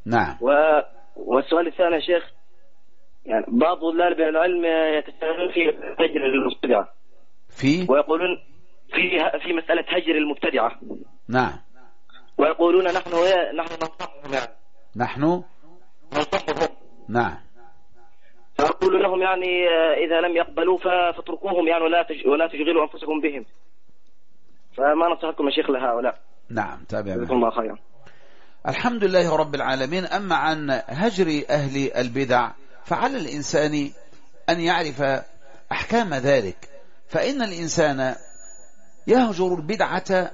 نعم. والسؤال الثاني يا شيخ، يعني بعض طلاب العلم يتساءلون في هجر المبتدعة، ويقولون في مسألة هجر المبتدعة. نعم. ويقولون نحن ننصحهم، يعني نحن ننصحهم. نعم. فأقول لهم يعني إذا لم يقبلوا فاتركوهم، يعني ولا تشغلوا أنفسكم بهم. فما نصحكم يا شيخ لهؤلاء؟ نعم. تابع. الله خيرا. الحمد لله رب العالمين. أما عن هجر أهل البدع فعلى الإنسان أن يعرف أحكام ذلك، فإن الإنسان يهجر البدعة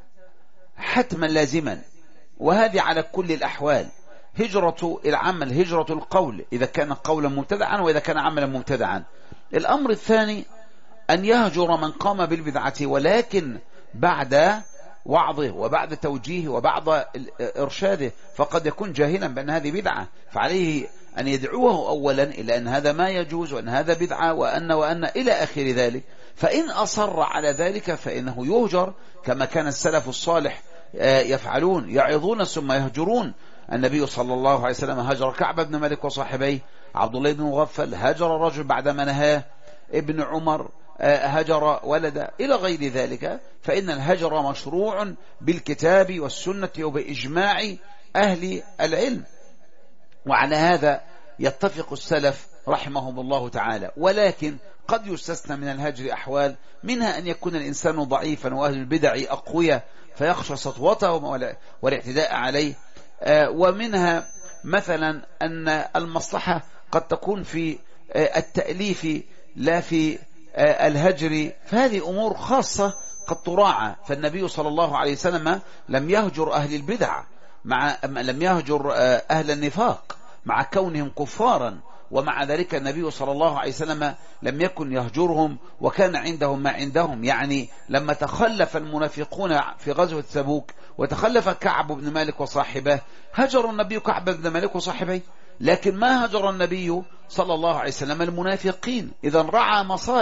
حتما لازما، وهذه على كل الأحوال. هجرة العمل، هجرة القول إذا كان قولا مبتدعا وإذا كان عملا مبتدعا. الأمر الثاني أن يهجر من قام بالبدعة، ولكن بعد وعظه وبعد توجيهه وبعد إرشاده، فقد يكون جاهلا بأن هذه بدعة، فعليه أن يدعوه أولا إلى أن هذا ما يجوز وأن هذا بدعة وأن إلى آخر ذلك. فإن أصر على ذلك فإنه يهجر، كما كان السلف الصالح يفعلون، يعظون ثم يهجرون. النبي صلى الله عليه وسلم هجر كعب بن مالك وصاحبيه، عبد الله بن مغفل هجر الرجل بعدما نهاه، ابن عمر هجر ولد، إلى غير ذلك. فإن الهجر مشروع بالكتاب والسنة وبإجماع أهل العلم، وعلى هذا يتفق السلف رحمهم الله تعالى. ولكن قد يستثنى من الهجر أحوال، منها أن يكون الإنسان ضعيفا وأهل البدع أقوياء فيخشى سطوته والاعتداء عليه، ومنها مثلا أن المصلحة قد تكون في التأليف لا في الهجر، فهذه أمور خاصة قد تراعى. فالنبي صلى الله عليه وسلم لم يهجر أهل البدع، لم يهجر أهل النفاق مع كونهم كفارا، ومع ذلك النبي صلى الله عليه وسلم لم يكن يهجرهم وكان عندهم ما عندهم. يعني لما تخلف المنافقون في غزوة تبوك وتخلف كعب بن مالك وصاحبه، هجر النبي كعب بن مالك وصاحبه، لكن ما هجر النبي صلى الله عليه وسلم المنافقين. إذا راعى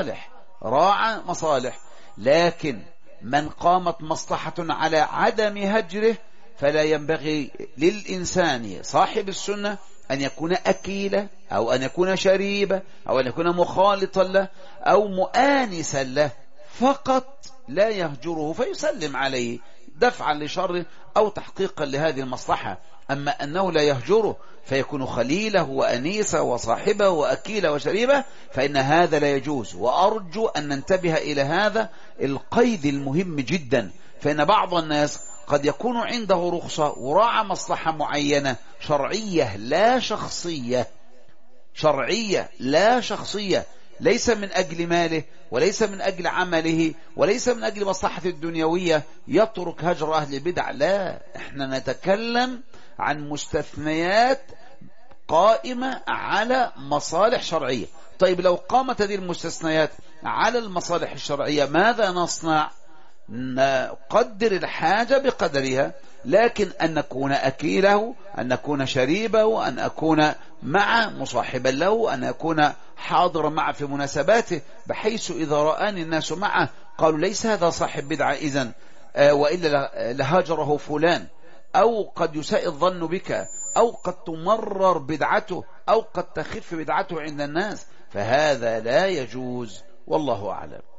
مصالح، لكن من قامت مصلحة على عدم هجره فلا ينبغي للإنسان صاحب السنة أن يكون أكيلا أو أن يكون شريبا أو أن يكون مخالطا له أو مؤانسا له، فقط لا يهجره فيسلم عليه دفعا لشره أو تحقيقا لهذه المصلحة. أما أنه لا يهجره فيكون خليله وأنيسه وصاحبه وأكيله وشريبه، فإن هذا لا يجوز. وأرجو أن ننتبه إلى هذا القيد المهم جدا، فإن بعض الناس قد يكون عنده رخصة وراعى مصلحة معينة شرعية لا شخصية، ليس من أجل ماله وليس من أجل عمله وليس من أجل مصلحة الدنيوية، يترك هجر أهل البدع. لا، احنا نتكلم عن مستثنيات قائمة على مصالح شرعية. طيب لو قامت هذه المستثنيات على المصالح الشرعية ماذا نصنع؟ نقدر الحاجة بقدرها، لكن أن نكون أكيله، أن نكون شريبه، أن أكون مع مصاحبا له، أن أكون حاضرا معه في مناسباته، بحيث إذا رآني الناس معه قالوا ليس هذا صاحب بدعة إذن، وإلا لهاجره فلان، أو قد يساء الظن بك، أو قد تمرر بدعته، أو قد تخف بدعته عند الناس، فهذا لا يجوز، والله أعلم.